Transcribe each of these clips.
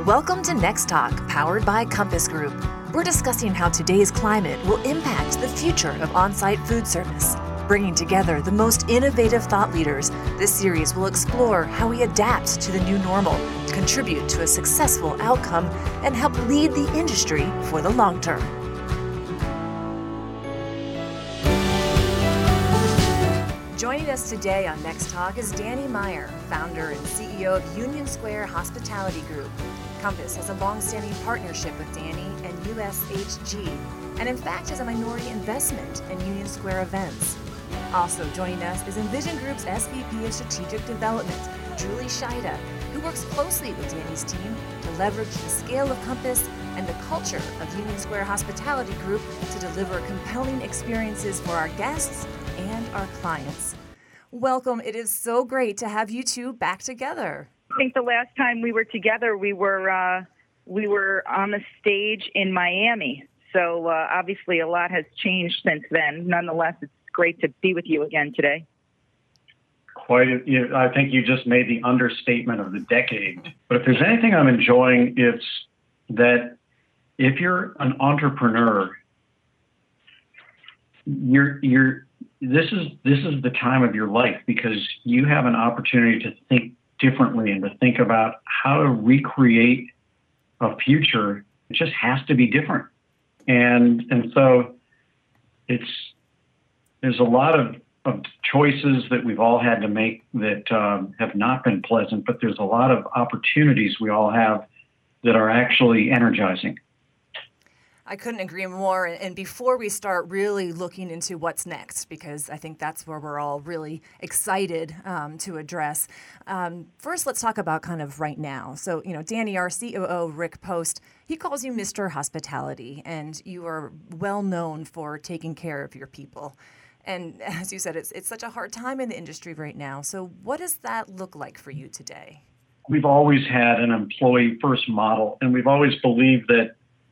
Welcome to Next Talk, powered by Compass Group. We're discussing how today's climate will impact the future of on-site food service. Bringing together the most innovative thought leaders, this series will explore how we adapt to the new normal, contribute to a successful outcome, and help lead the industry for the long term. Joining us today on Next Talk is Danny Meyer, founder and CEO of Union Square Hospitality Group. Compass has a long-standing partnership with Danny and USHG, and in fact has a minority investment in Union Square events. Also joining us is Envision Group's SVP of Strategic Development, Julie Scheida, who works closely with Danny's team to leverage the scale of Compass and the culture of Union Square Hospitality Group to deliver compelling experiences for our guests and our clients. Welcome. It is so great to have you two back together. I think the last time we were together, we were on the stage in Miami. So obviously a lot has changed since then. Nonetheless, it's great to be with you again today. I think you just made the understatement of the decade. But if there's anything I'm enjoying, it's that if you're an entrepreneur, this is the time of your life, because you have an opportunity to think differently and to think about how to recreate a future. It just has to be different. And so there's a lot of choices that we've all had to make that have not been pleasant, but there's a lot of opportunities we all have that are actually energizing. I couldn't agree more. And before we start really looking into what's next, because I think that's where we're all really excited to address. First, let's talk about kind of right now. So, Danny, our COO, Rick Post, he calls you Mr. Hospitality, and you are well known for taking care of your people. And as you said, it's such a hard time in the industry right now. So what does that look like for you today? We've always had an employee-first model, and we've always believed that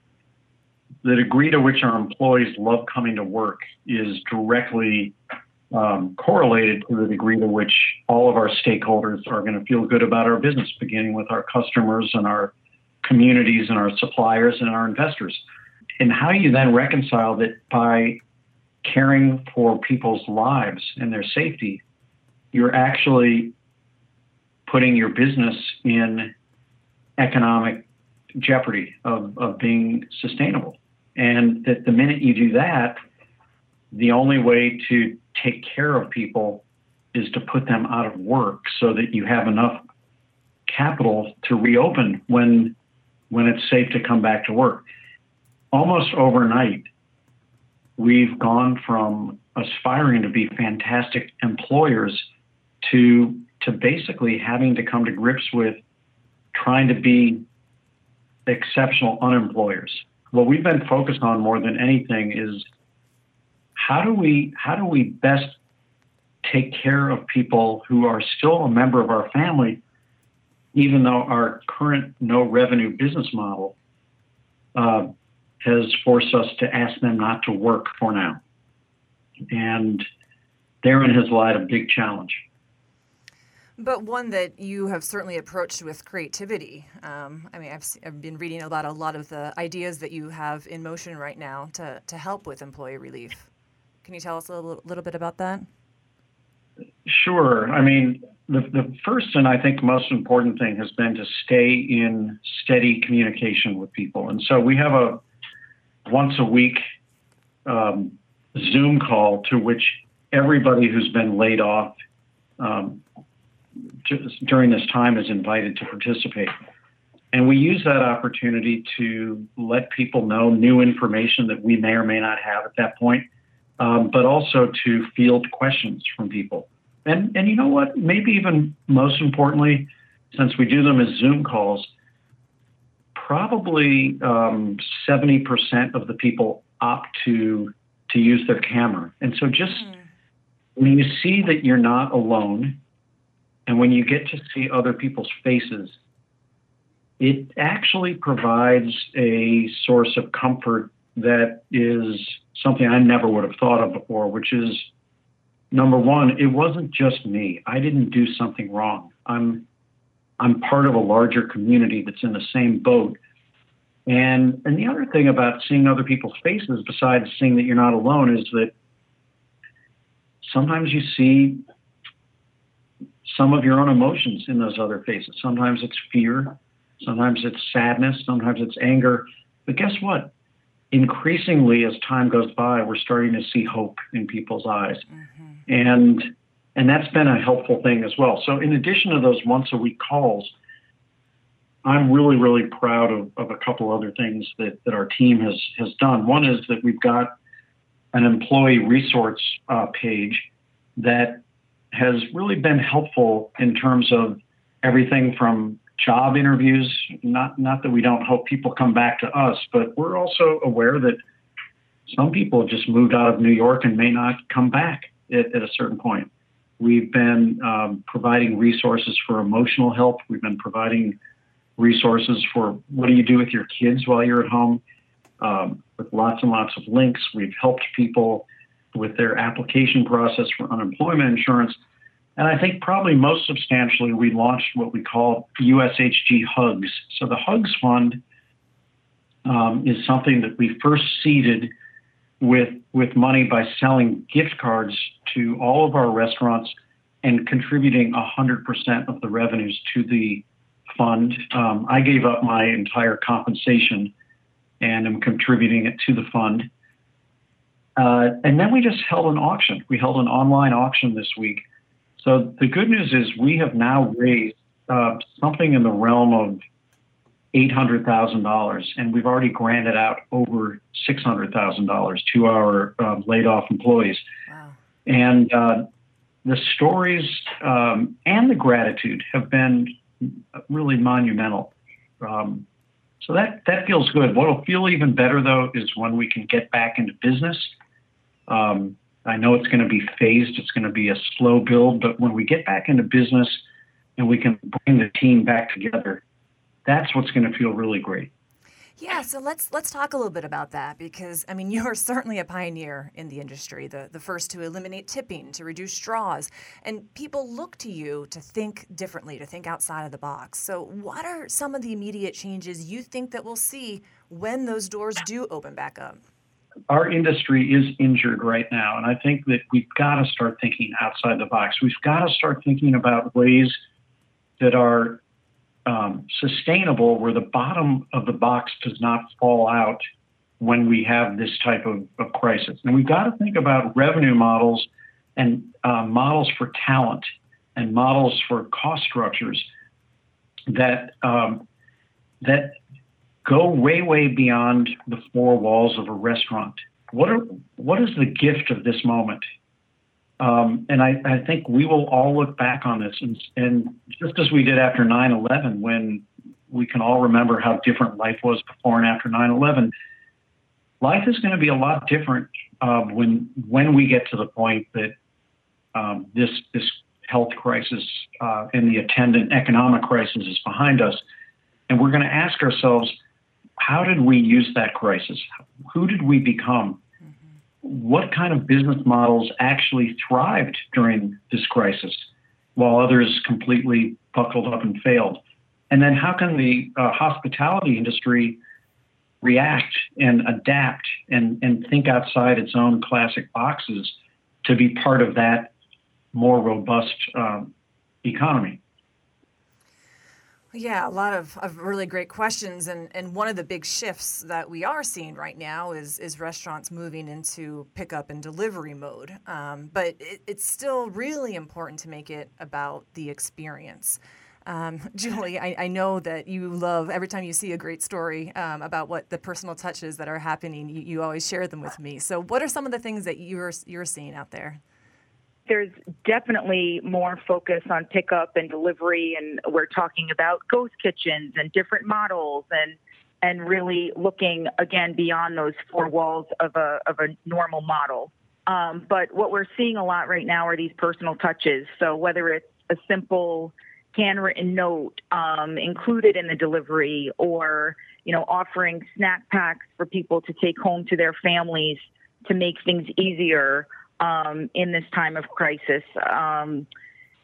the degree to which our employees love coming to work is directly correlated to the degree to which all of our stakeholders are going to feel good about our business, beginning with our customers and our communities and our suppliers and our investors. And how you then reconcile that by caring for people's lives and their safety, you're actually putting your business in economic jeopardy of being sustainable. And that the minute you do that, the only way to take care of people is to put them out of work so that you have enough capital to reopen when it's safe to come back to work. Almost overnight, we've gone from aspiring to be fantastic employers to basically having to come to grips with trying to be exceptional unemployers. What we've been focused on more than anything is how do we best take care of people who are still a member of our family, even though our current no revenue business model has forced us to ask them not to work for now. And therein has lied a big challenge. But one that you have certainly approached with creativity. I've been reading about a lot of the ideas that you have in motion right now to help with employee relief. Can you tell us a little bit about that? Sure. The first and I think most important thing has been to stay in steady communication with people. And so we have a once a week Zoom call to which everybody who's been laid off during this time is invited to participate. And we use that opportunity to let people know new information that we may or may not have at that point, but also to field questions from people. And you know what? Maybe even most importantly, since we do them as Zoom calls, probably 70% of the people opt to use their camera. And so just when you see that you're not alone, and when you get to see other people's faces, it actually provides a source of comfort that is something I never would have thought of before, which is, number one, it wasn't just me. I didn't do something wrong. I'm I'm part of a larger community that's in the same boat. And the other thing about seeing other people's faces, besides seeing that you're not alone, is that sometimes you see some of your own emotions in those other faces. Sometimes it's fear, sometimes it's sadness, sometimes it's anger. But guess what? Increasingly, as time goes by, we're starting to see hope in people's eyes. Mm-hmm. And that's been a helpful thing as well. So in addition to those once-a-week calls, I'm really, really proud of a couple other things that our team has done. One is that we've got an employee resource page that has really been helpful in terms of everything from job interviews. Not that we don't hope people come back to us, but we're also aware that some people have just moved out of New York and may not come back at a certain point. We've been providing resources for emotional help. We've been providing resources for what do you do with your kids while you're at home, with lots and lots of links. We've helped people with their application process for unemployment insurance. And I think probably most substantially, we launched what we call USHG Hugs. So the Hugs Fund is something that we first seeded with money by selling gift cards to all of our restaurants and contributing 100% of the revenues to the fund. I gave up my entire compensation and am contributing it to the fund. And then we just held an auction. We held an online auction this week. So the good news is we have now raised something in the realm of $800,000, and we've already granted out over $600,000 to our laid-off employees. Wow. And the stories and the gratitude have been really monumental. So that feels good. What will feel even better, though, is when we can get back into business. I know it's going to be phased. It's going to be a slow build, but when we get back into business and we can bring the team back together, that's what's going to feel really great. Yeah, so let's talk a little bit about that because, I mean, you're certainly a pioneer in the industry, the first to eliminate tipping, to reduce straws, and people look to you to think differently, to think outside of the box. So what are some of the immediate changes you think that we'll see when those doors do open back up? Our industry is injured right now, and I think that we've got to start thinking outside the box. We've got to start thinking about ways that are sustainable, where the bottom of the box does not fall out when we have this type of crisis. And we've got to think about revenue models and models for talent and models for cost structures that go way, way beyond the four walls of a restaurant. What is the gift of this moment? And I think we will all look back on this, and just as we did after 9/11, when we can all remember how different life was before and after 9/11, life is going to be a lot different when we get to the point that this health crisis and the attendant economic crisis is behind us, and we're going to ask ourselves, how did we use that crisis? Who did we become? What kind of business models actually thrived during this crisis while others completely buckled up and failed? And then how can the hospitality industry react and adapt and think outside its own classic boxes to be part of that more robust economy? Yeah, a lot of really great questions. And one of the big shifts that we are seeing right now is restaurants moving into pickup and delivery mode. But it's still really important to make it about the experience. Julie, I know that you love, every time you see a great story about what the personal touches that are happening, you always share them with me. So what are some of the things that you're seeing out there? There's definitely more focus on pickup and delivery, and we're talking about ghost kitchens and different models and really looking, again, beyond those four walls of a normal model. But what we're seeing a lot right now are these personal touches. So whether it's a simple handwritten note included in the delivery, or offering snack packs for people to take home to their families to make things easier in this time of crisis.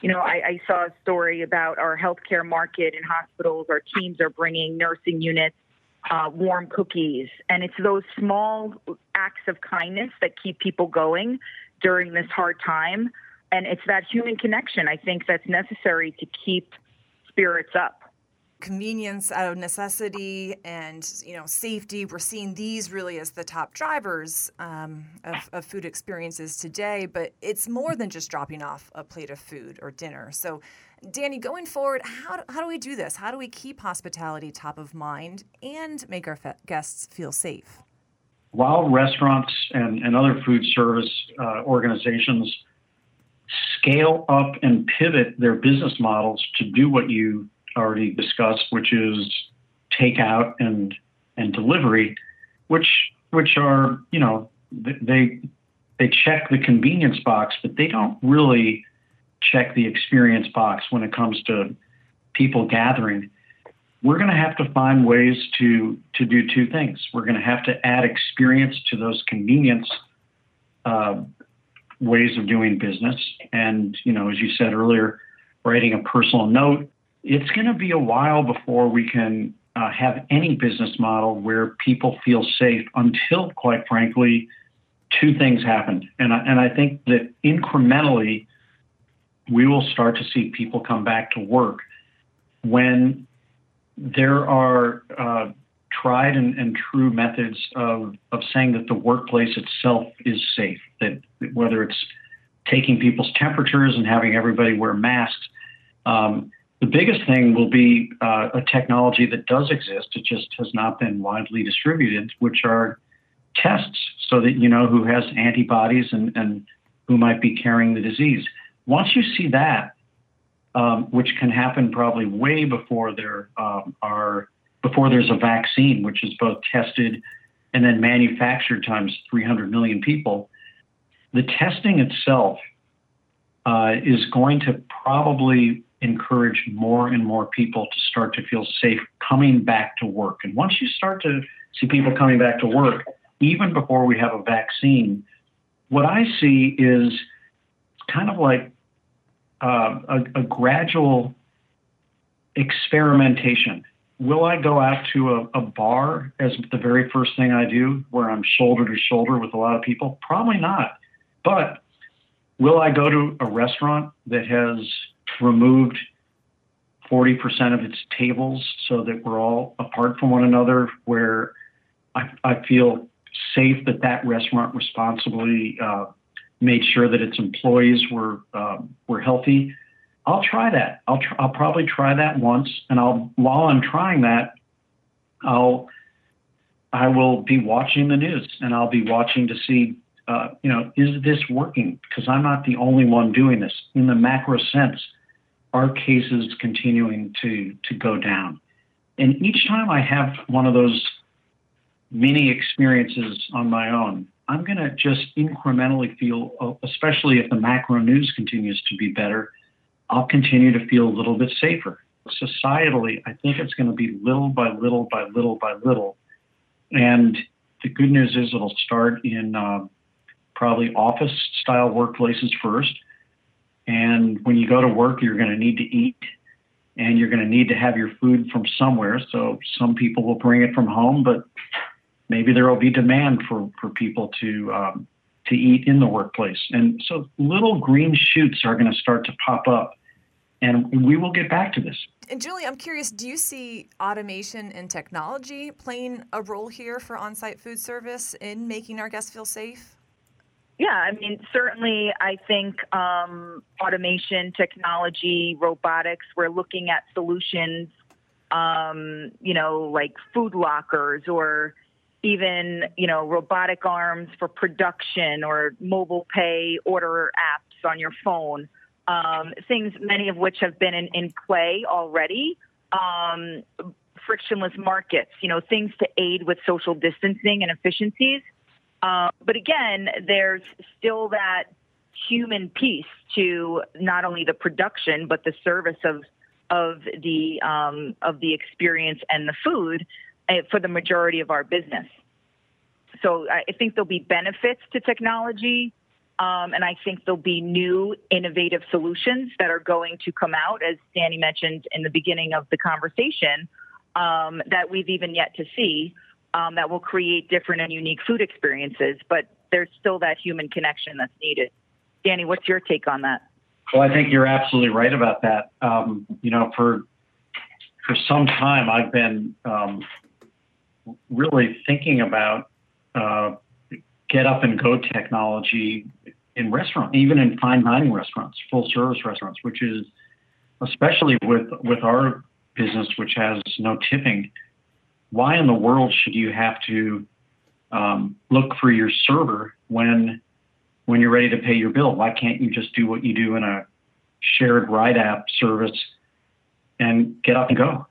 I saw a story about our healthcare market in hospitals. Our teams are bringing nursing units warm cookies. And it's those small acts of kindness that keep people going during this hard time. And it's that human connection, I think, that's necessary to keep spirits up. Convenience out of necessity and, safety. We're seeing these really as the top drivers of food experiences today, but it's more than just dropping off a plate of food or dinner. So, Danny, going forward, how do we do this? How do we keep hospitality top of mind and make our guests feel safe? While restaurants and other food service organizations scale up and pivot their business models to do what you already discussed, which is takeout and delivery, which are, they check the convenience box, but they don't really check the experience box when it comes to people gathering. We're going to have to find ways to do two things. We're going to have to add experience to those convenience ways of doing business. And, as you said earlier, writing a personal note. It's going to be a while before we can have any business model where people feel safe until, quite frankly, two things happen. And I think that incrementally, we will start to see people come back to work when there are tried and true methods of saying that the workplace itself is safe, that whether it's taking people's temperatures and having everybody wear masks, the biggest thing will be a technology that does exist. It just has not been widely distributed, which are tests so that you know who has antibodies and who might be carrying the disease. Once you see that, which can happen probably way before there's a vaccine, which is both tested and then manufactured times 300 million people, the testing itself is going to probably encourage more and more people to start to feel safe coming back to work. And once you start to see people coming back to work, even before we have a vaccine, what I see is kind of like a gradual experimentation. Will I go out to a bar as the very first thing I do where I'm shoulder to shoulder with a lot of people? Probably not. But will I go to a restaurant that has removed 40% of its tables so that we're all apart from one another, where I feel safe that restaurant responsibly made sure that its employees were healthy? I'll try that. I'll probably try that once, and while I'm trying that, I will be watching the news, and I'll be watching to see, is this working? Because I'm not the only one doing this. In the macro sense, are cases continuing to go down? And each time I have one of those mini experiences on my own, I'm going to just incrementally feel, especially if the macro news continues to be better, I'll continue to feel a little bit safer. Societally, I think it's going to be little by little by little by little. And the good news is it'll start in probably office-style workplaces first. And when you go to work, you're going to need to eat, and you're going to need to have your food from somewhere. So some people will bring it from home, but maybe there will be demand for people to eat in the workplace. And so little green shoots are going to start to pop up, and we will get back to this. And Julie, I'm curious, do you see automation and technology playing a role here for on-site food service in making our guests feel safe? Yeah, I mean, certainly I think automation, technology, robotics, we're looking at solutions, like food lockers or even, robotic arms for production or mobile pay order apps on your phone, things, many of which have been in play already, frictionless markets, things to aid with social distancing and efficiencies. But again, there's still that human piece to not only the production, but the service of the experience and the food for the majority of our business. So I think there'll be benefits to technology, And I think there'll be new innovative solutions that are going to come out, as Danny mentioned in the beginning of the conversation, that we've even yet to see, that will create different and unique food experiences. But there's still that human connection that's needed. Danny, what's your take on that? Well, I think you're absolutely right about that. For some time, I've been really thinking about get up and go technology in restaurants, even in fine dining restaurants, full service restaurants, which is especially with our business, which has no tipping. Why in the world should you have to look for your server when you're ready to pay your bill? Why can't you just do what you do in a shared ride app service and get up and go?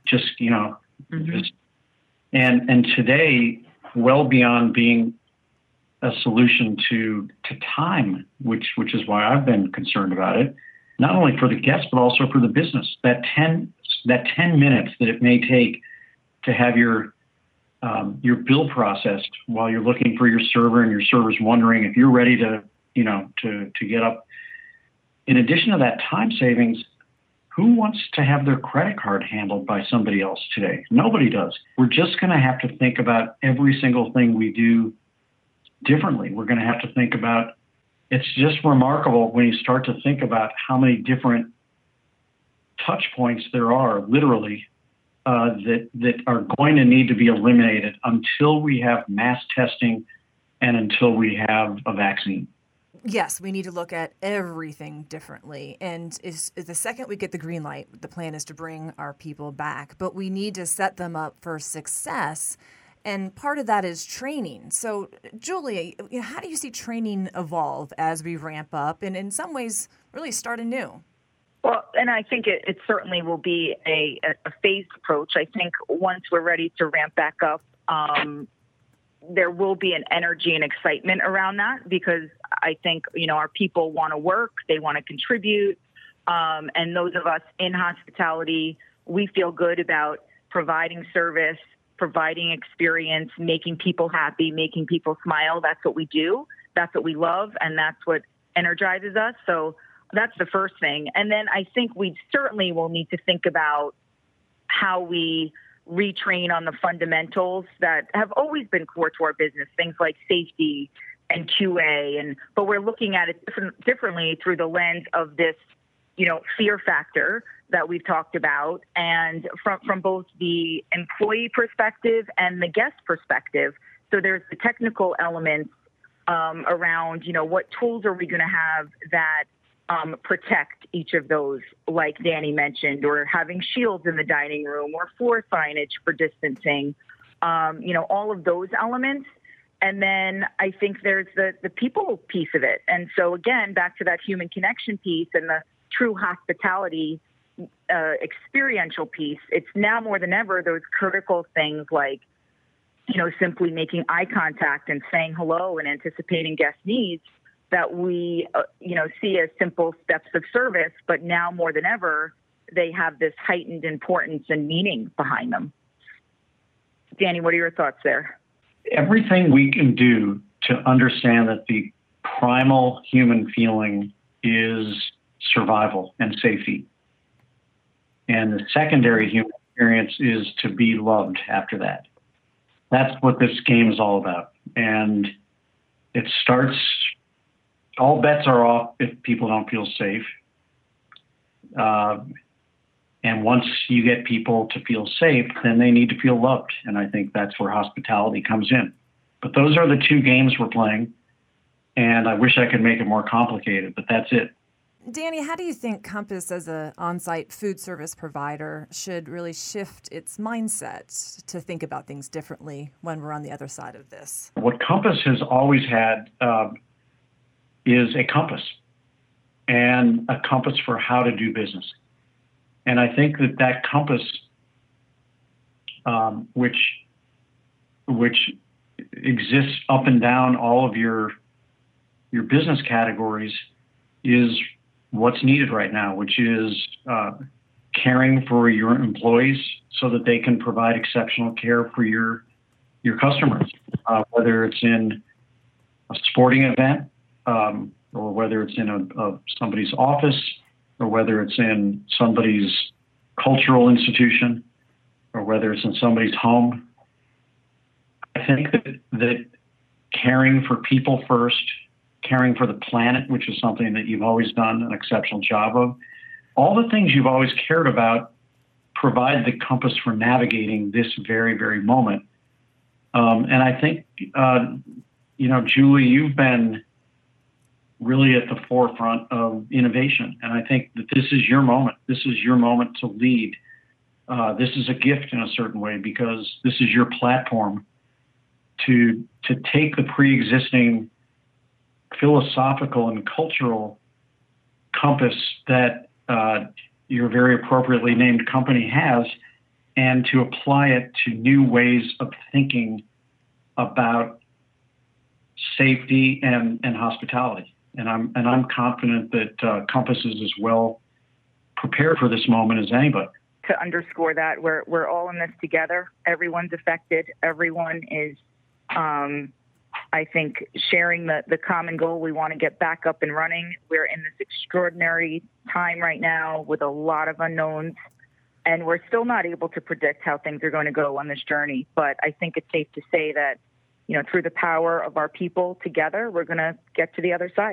And today, well beyond being a solution to time, which is why I've been concerned about it, not only for the guests, but also for the business. That 10 minutes that it may take to have your bill processed while you're looking for your server, and your server's wondering if you're ready to get up. In addition to that time savings, who wants to have their credit card handled by somebody else today? Nobody does. We're just going to have to think about every single thing we do differently. We're going to have to think about, it's just remarkable when you start to think about how many different touch points there are, literally, that are going to need to be eliminated until we have mass testing and until we have a vaccine. Yes, we need to look at everything differently. And is the second we get the green light, the plan is to bring our people back. But we need to set them up for success. And part of that is training. So, Julie, how do you see training evolve as we ramp up and in some ways really start anew? Well, and I think it certainly will be a phased approach. I think once we're ready to ramp back up, there will be an energy and excitement around that, because I think, our people want to work, they want to contribute. And those of us in hospitality, we feel good about providing service, providing experience, making people happy, making people smile. That's what we do. That's what we love. And that's what energizes us. So that's the first thing. And then I think we certainly will need to think about how we retrain on the fundamentals that have always been core to our business, things like safety and QA. But we're looking at it differently through the lens of this, fear factor that we've talked about, and from both the employee perspective and the guest perspective. So there's the technical elements around, what tools are we going to have that protect each of those, like Danny mentioned, or having shields in the dining room or floor signage for distancing, all of those elements. And then I think there's the people piece of it. And so again, back to that human connection piece and the true hospitality experiential piece, it's now more than ever those critical things like, simply making eye contact and saying hello and anticipating guest needs that we, see as simple steps of service, but now more than ever, they have this heightened importance and meaning behind them. Danny, what are your thoughts there? Everything we can do to understand that the primal human feeling is survival and safety. And the secondary human experience is to be loved after that. That's what this game is all about. And it starts, all bets are off if people don't feel safe. And once you get people to feel safe, then they need to feel loved. And I think that's where hospitality comes in. But those are the two games we're playing. And I wish I could make it more complicated, but that's it. Danny, how do you think Compass as an on-site food service provider should really shift its mindset to think about things differently when we're on the other side of this? What Compass has always had is a compass, and a compass for how to do business. And I think that compass, which exists up and down all of your business categories, is what's needed right now, which is caring for your employees so that they can provide exceptional care for your customers, whether it's in a sporting event, or whether it's in somebody's office, or whether it's in somebody's cultural institution, or whether it's in somebody's home. I think that caring for people first, caring for the planet, which is something that you've always done an exceptional job of, all the things you've always cared about provide the compass for navigating this very, very moment. And I think, Julie, you've been really at the forefront of innovation. And I think that this is your moment. This is your moment to lead. This is a gift in a certain way, because this is your platform to take the pre-existing philosophical and cultural compass that your very appropriately named company has, and to apply it to new ways of thinking about safety and hospitality. And I'm confident that Compass is as well prepared for this moment as anybody. To underscore that, we're all in this together. Everyone's affected. Everyone is, I think, sharing the common goal. We want to get back up and running. We're in this extraordinary time right now with a lot of unknowns, and we're still not able to predict how things are going to go on this journey. But I think it's safe to say that, through the power of our people together, we're going to get to the other side.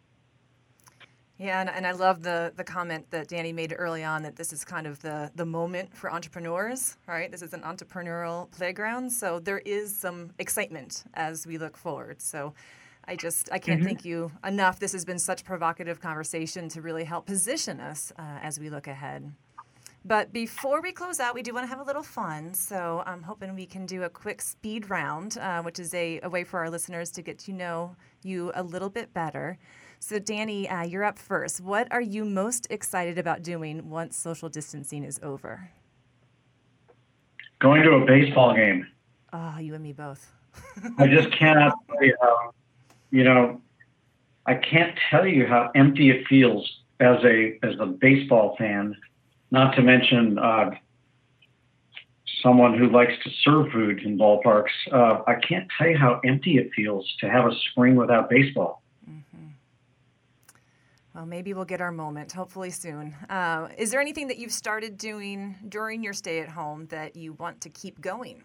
Yeah, and I love the comment that Danny made early on, that this is kind of the moment for entrepreneurs, right? This is an entrepreneurial playground, so there is some excitement as we look forward. So I can't thank you enough. This has been such provocative conversation to really help position us as we look ahead. But before we close out, we do want to have a little fun. So I'm hoping we can do a quick speed round, which is a way for our listeners to get to know you a little bit better. So Danny, you're up first. What are you most excited about doing once social distancing is over? Going to a baseball game. Oh, you and me both. I just cannot tell you how, I can't tell you how empty it feels as a baseball fan, not to mention someone who likes to serve food in ballparks. I can't tell you how empty it feels to have a spring without baseball. Well, maybe we'll get our moment, hopefully soon. Is there anything that you've started doing during your stay at home that you want to keep going?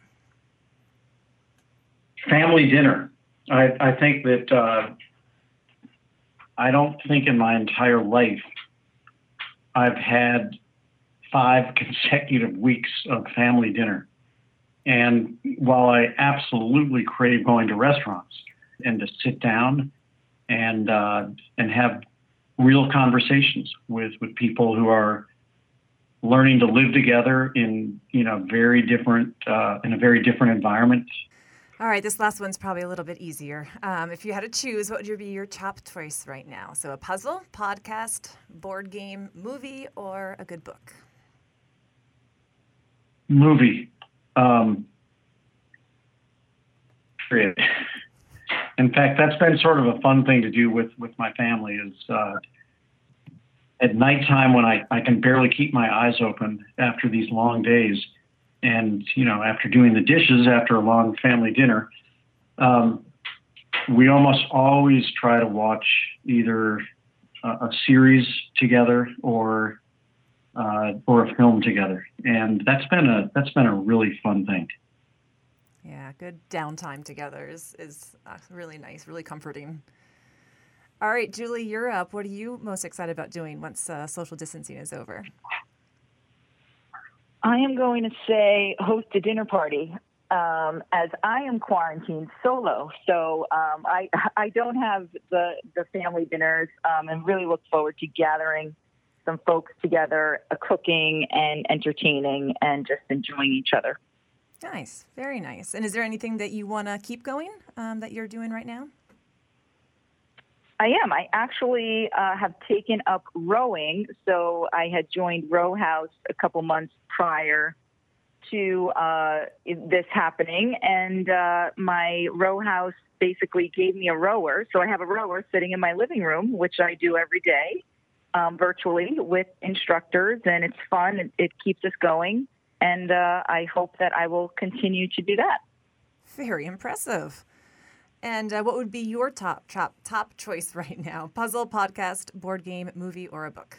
Family dinner. I think that I don't think in my entire life I've had 5 consecutive weeks of family dinner. And while I absolutely crave going to restaurants and to sit down and have real conversations with people who are learning to live together in a very different environment. All right, this last one's probably a little bit easier. If you had to choose, what would be your top choice right now? So a puzzle, podcast, board game, movie, or a good book? Movie. In fact, that's been sort of a fun thing to do with my family is at nighttime when I can barely keep my eyes open after these long days and, after doing the dishes after a long family dinner, we almost always try to watch either a series together or a film together. And that's been a really fun thing. Yeah, good downtime together is really nice, really comforting. All right, Julie, you're up. What are you most excited about doing once social distancing is over? I am going to say host a dinner party, as I am quarantined solo. So I don't have the family dinners, and really look forward to gathering some folks together, cooking and entertaining and just enjoying each other. Nice. Very nice. And is there anything that you want to keep going that you're doing right now? I am. I actually have taken up rowing. So I had joined Row House a couple months prior to this happening. And my Row House basically gave me a rower. So I have a rower sitting in my living room, which I do every day virtually with instructors. And it's fun. It keeps us going. And I hope that I will continue to do that. Very impressive. And what would be your top choice right now? Puzzle, podcast, board game, movie, or a book?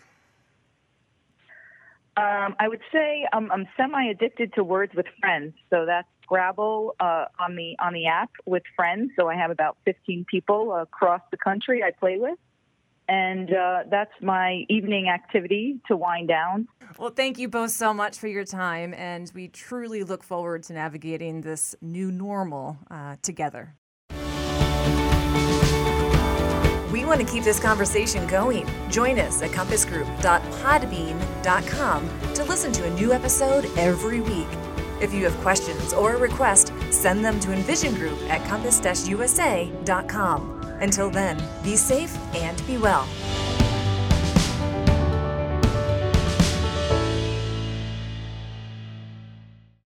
I would say I'm semi-addicted to Words with Friends. So that's Scrabble on the app with friends. So I have about 15 people across the country I play with. And that's my evening activity to wind down. Well, thank you both so much for your time. And we truly look forward to navigating this new normal together. We want to keep this conversation going. Join us at compassgroup.podbean.com to listen to a new episode every week. If you have questions or a request, send them to envisiongroup@compass-usa.com. Until then, be safe and be well.